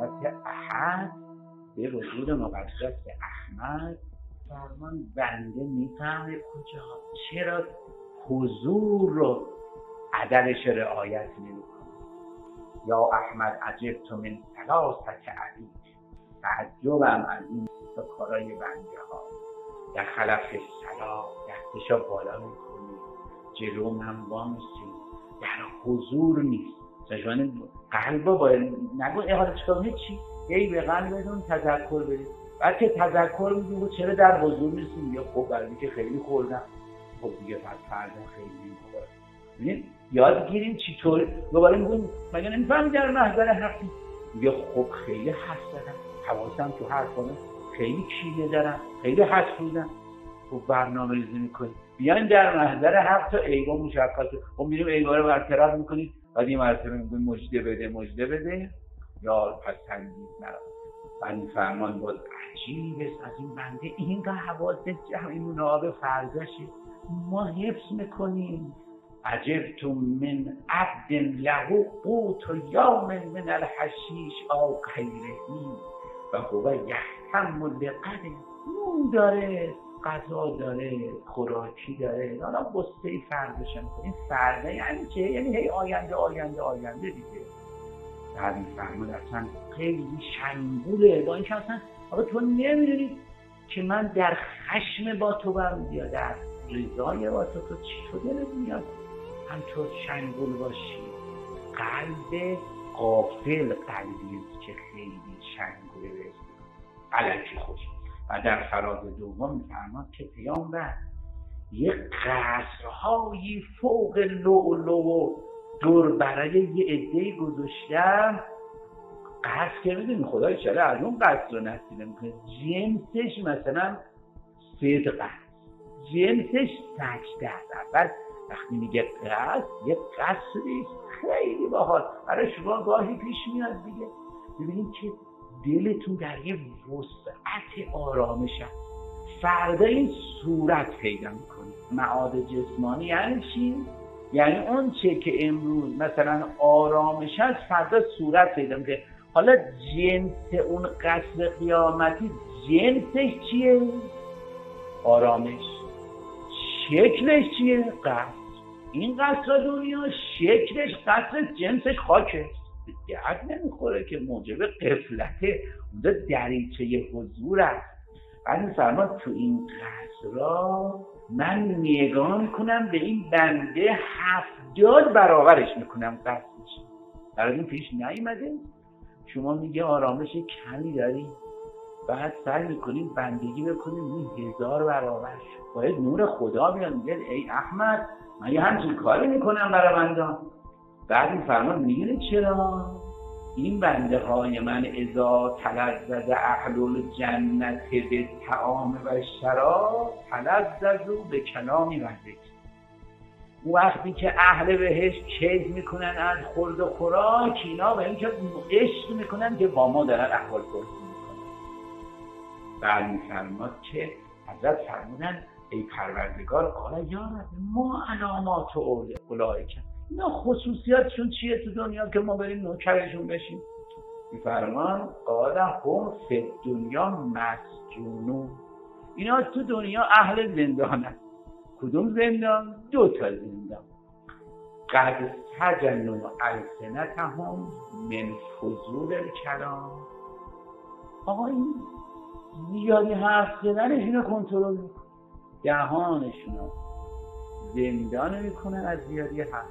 حضرت احد به وجود مقدس احمد فرمان بنده میفهمه کجا چرا حضور رو عددش رعایت نمیکنه. یا احمد عجبت من ثلاثه علی، تعجبم از این تا کارای بنده ها. در خلف صلاح دستشو بالا میکنی، جلو من وامیسی، در حضور نیست. سجوانه قلبا باید نگو حالا چکار چی؟ هی به قلب بدون تذکر بدید. بعد که تذکر میدون چرا در حضور نیستیم؟ یا خب برای که خیلی خوردم، خب دیگه فردا خیلی میخورم. ببینید یاد گیریم چطور دوباره میگم مگه نمیفهمی در محضر حقی؟ میگه خب خیلی حس دارم، حواسم تو حرفامه، خیلی کینه دارم، خیلی حسودم. خب برنامه ریزی میکنید بیاین در محضر حق تا عیبا مشخصه. خب میریم عیبا رو برطرف میکنید، بعد این مرتبه میگیم مژده بده یا پس تنگید نرا. بنی فرمان باز عجیب است از این بنده، اینقدر حواست جمعی آب فرزشه ما حفظ میکنیم. عجبت من عبد له قوت یوم من الحشیش او غیرهی و هو یهتم لغد. نون داره، غذا داره، خوراکی داره، حالا بسته فردش میکنیم. فرده یعنی چه؟ یعنی هی آینده دیگه. در این فرمود اصلا خیلی شنگوله، با این که اصلا آقا تو نمیدونی که من در خشم با تو برم یا در رضای با تو چی شده میاد همطور شنگول باشی. قلب غافل قلبیست که خیلی شنگوله بهست علکی خوش. و در فراز دوم میفرماد که پیامبر یک قصرهایی فوق لؤلؤ دور برای یه عده‌ای گذاشتم. قصر که میدونی خدای چرا از اون قصر رو نستیده میکنه، جنسش مثلا صدق است، جنسش سجده است. اول وقتی میگه قصر، یه قصری خیلی باحال برای شما گاهی پیش میاد دیگه. ببینید که دلتون در یه وسعت آرامش هست. فردا این صورت پیدا میکنید. معاد جسمانی یعنی چی؟ یعنی اون چه که امروز مثلا آرامش هست فردا صورت پیدا میکنه. حالا جنس اون قصر قیامتی جنسش چیه؟ آرامش. شکلش چیه؟ قصر. این قصر دنیا شکلش قصر، جنسش خاکه، درد نمیخوره که موجب قفلته، اونجا دریچه حضور است. بعد میفرماد تو این قصرها من نگاه میکنم به این بنده 70 برابرش میکنم قصرش. برای این پیش نیومده؟ شما میگه آرامش کمی داری، بعد سعی میکنیم بندگی بکنیم این 1000 برابرش. باید نور خدا بیاد میگه ای احمد من یه همچین کاری میکنم برای بندان. بعد میفرماد میگه چرا؟ این بنده های من اذا تلذذ اهل الجنت به طعام و شراب تلذذوا به کلامی و ذکر. وقتی که اهل بهشت کیف میکنن از خورد و خوراک، اینا به این که عشق میکنن که با ما دارن احوال پرسی میکنن. بعد میفرماد که حضرت فرمودن ای پروردگار قال یا رب ما علامات اولئک، اینا خصوصیاتشون چیه تو دنیا که ما بریم نوکرشون بشیم؟ میفرمان قال هم فی دنیا مسجونون، اینا تو دنیا اهل زندانن. کدوم زندان؟ 2 تا زندان. قد سجنوا السنتهم من فضول الکلام. آقا این زیادی حرف زدنش اینو کنترل میکنه، دهانشون رو زندان میکنن از زیادی حرف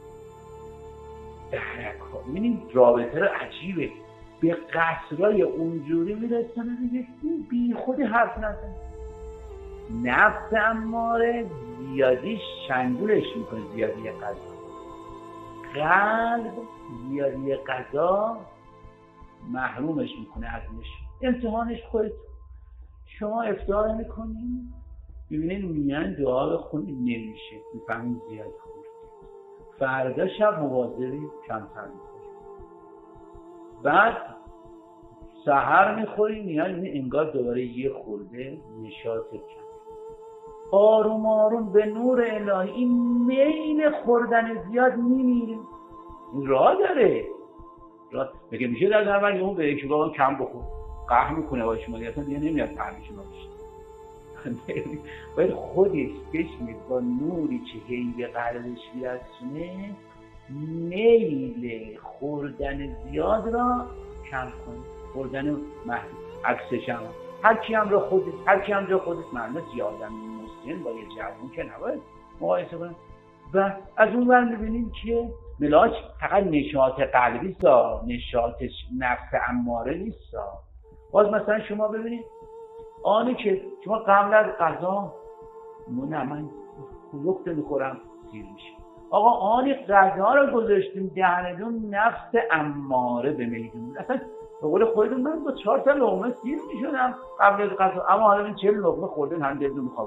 درکا. میبینید رابطه رو عجیبه، به قصرهای اونجوری میرسنه دیگه بی خودی حرف نزن. نفس اماره زیادی شنگولش میکنه، زیادی غذا. قلب زیادی غذا محرومش میکنه ازش. امتحانش خودت. شما افطار میکنید ببینید میان دعا بخونید نمیشه، میفهمید زیاد خورد. فردا شب مواظبی کمتر میخورید. بعد سحر میخورید میان انگار دوباره یه خورده نشاط کم. آروم آروم به نور الهی این میل خوردن زیاد میمیره. این راه داره. راست میگه میشه در اول اون به یک بار کم بخور قهر میکنه با شما اصلا دیگه نمیاد فهمی شما بشه. باید خودش بشینه با نوری که هی به قلبش میرسونه میل خوردن زیاد را کم کنه، خوردن محدود. عکسش هم هر کی هم جا خودش معنی زیادن مسلم با یه جوون که نباید مقایسه کنه. و از اون ور میبینیم که ملاج فقط نشاط قلبی سا، نشاط نفس اماره نیست. باز مثلا شما ببینید آنی که شما قبل از غذا من لخت میخورم سیر میشه، آقا آنی غذا رو گذاشتیم دهنتون نفس اماره به میدون، اصلا به قول خودتون من با 4 تا لقمه سیر میشدم قبل از غذا، اما حالا این 40 لقمه خوردن هم دلتون میخواد.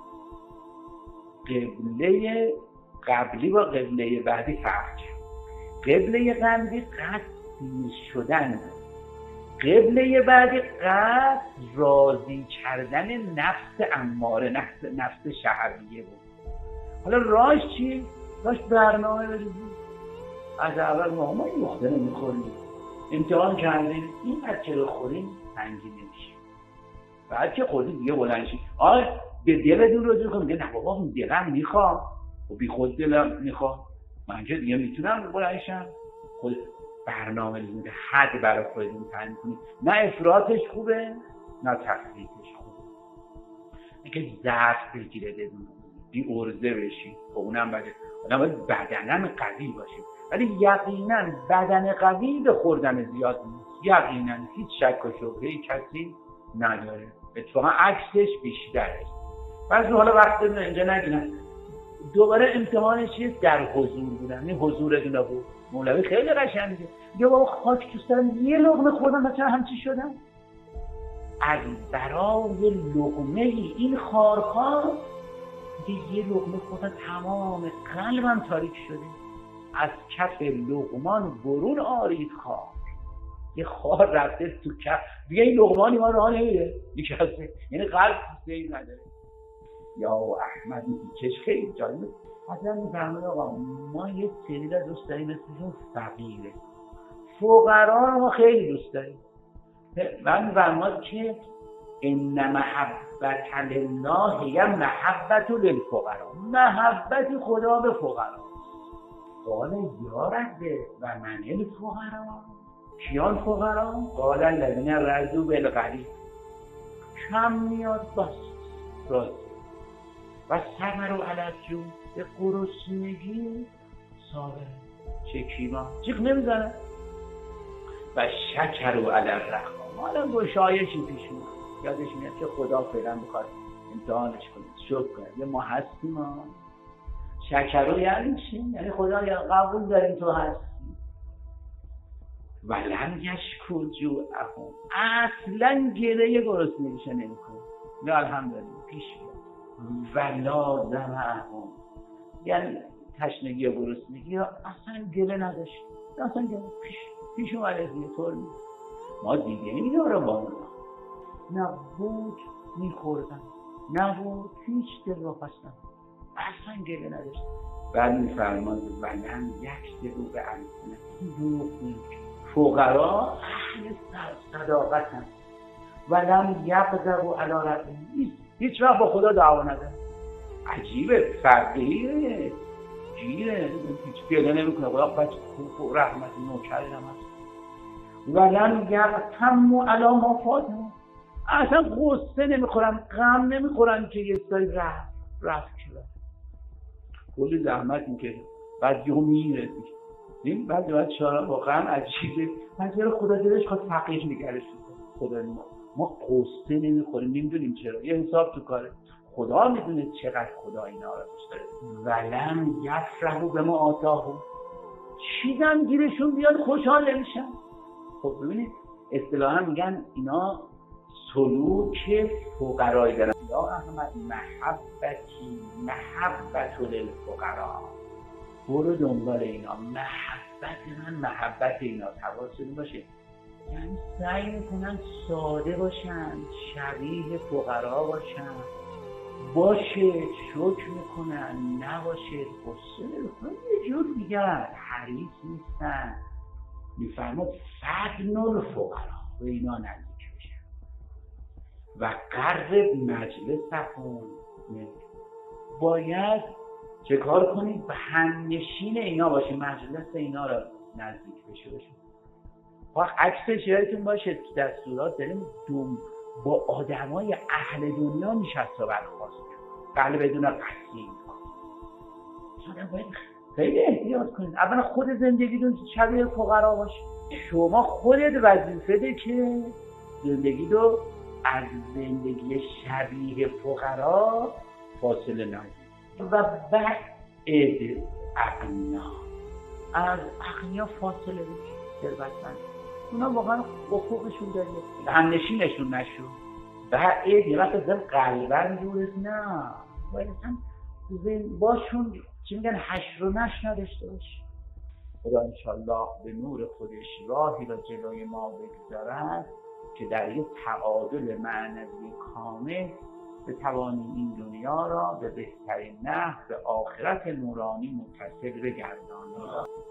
قبله قبلی با قبله بعدی فرق کرد. قبله قبلی قصد سیر شدن، قبله بعدی قصد راضی کردن نفس اماره، نفس شهریه بود. حالا راش چی؟ راش برنامه بریزیم. از اول ما این مخته نمیخوریم، امتحان کردیم این بچه رو خوریم سنگین نمیشه، بعد که خوردیم دیگه بلند شیم به دلتون رجوع کنیم میگه نه بابا اون دلم میخوام و بی خود دلم میخوام من که دیگه میتونم بلند شم. خود برنامه ریزیم، حد برای خودتون تعیین کنید، نه افراطش خوبه نه تفریطش خوبه. اینکه ضعف بگیره دلتون بی ارزه بشید خب اونم بده، آدم باید بدنم قوی باشه، ولی یقینا بدن قوی به خوردن زیاد نیست، یقینا هیچ شک و شبهه‌ای کسی نداره، اتفاقا عکسش بیشتره. پس حالا وقتی اینجا نگیرن دوباره امتحانش چیست؟ در حضور بودن. این حضورتون بود مولوی خیلی قشنگه، یا بابا خاک تو سرم یه لقمه خوردم مثلا همچی شدم، از برای لقمه این خارخار یه لقمه خوردم تمام قلبم تاریک شده، از کف لقمان برون آرید خار. یه خار رفته تو کف دیگه، این لقمانی ما راه نمیره میکسه، یعنی قلب سیری نداره. یا احمد کش خیلی جالبه حضرت میفرماید آقا ما یه سری را دوست داریم مثلشون فقیره، فقرا رو ما خیلی دوست داریم. من میفرماید که ان محبت لله یا محبت للفقرا، محبت خدا به فقرا. قال یا رب و من الفقرا، کیان فقرا؟ قال الذین رضوا بالغنی، کم میاد بس راضی و صبروا علی الجوع، به گرسنگی صابر، چکیما چیخ نمیزنه و شکروا علی الرخا. حالا گشایشی پیش میاد، یادش میاد که خدا فعلا بخواد امتحانش کنه، شکر کنه یه ما هستیم. شکروا یعنی چی؟ یعنی خدا یا قبول داریم تو هستی. ولم یشکر جوعهم، اصلا گله گرسنگیش نمیکنه، یا الحمدلله پیش میاد. ولا ظمأهم، یعنی تشنگی و گرسنگی اصلا گله نداشت، اصلا گله پیش اومده دیگه. طور نیست ما دیگه اینا رو با نبود میخوردن، نبود هیچ دل رو خواستن، اصلا گله نداشت. بعد میفرماند ولم یکذبوا بألسنتهم، فقرا اهل صداقتن، ولم یغضبوا علی ربهم، هیچ وقت با خدا دعوا نداره. عجیبه، فقیره گیره، هیچ گله نمیکنه، خدا بچه خوب رحمت نوکری نمست. ولم یغتموا علی ما فاتهم، اصلا غصه نمیخورن، غم نمیخورن که یه سری رفت کرد. کلی زحمت میکشه بعد یهو میره. این بعد شارا واقعا عجیبه، مثلا خدا دلش خواست فقیر نگرش خدا ما غصه نمیخوریم، نمیدونیم چرا، یه حساب تو کاره. خدا میدونه چقدر خدا اینا رو دوست داره. ولم یفرحوا بما آتاهم، چیزم گیرشون بیاد خوشحال نمیشن. خب ببینید اصطلاحا میگن اینا سلوک فقرایی دارن. یا احمد محبت للفقرا، برو دنبال اینا، محبت من محبت اینا، حواستون باشه. یعنی سعی میکنن ساده باشن، شبیه فقرا باشن، باشه شکر میکنن، نباشه غصه نمیکنن، یه جور میگن حریص نیستن، میفرماد فدن الفقرا، به اینا نزدیک بشه و قرب مجلسهم. باید چه کار کنید؟ به همنشین اینا باشید، مجلس اینا را نزدیک بشه باشید. عکسش یادتون باشه تو دستورات داریم با آدمای اهل دنیا نشست و برخاست، بله بدون قصدی. آدم باید خیلی احتیاط کنید. اولا خود زندگیتون شبیه فقرا باشه. شما خودت وظیفه ده که زندگی رو از زندگی شبیه فقرا فاصله ندید و بعد اغنیا، از اغنیا فاصله بگیرید، ثروتمند اونا واقعا حقوقشون داره، همنشینشون نشو. بعد یه وقت ازم قلبن جورست، نه باید هم باشون چی میگن حشر و نشر نداشته باشه. خدا انشالله به نور خودش راهی را جلوی ما بگذارد که در یک تعادل معنوی کامل بتوانیم این دنیا را به بهترین نحو به آخرت نورانی متصل بگردانیم.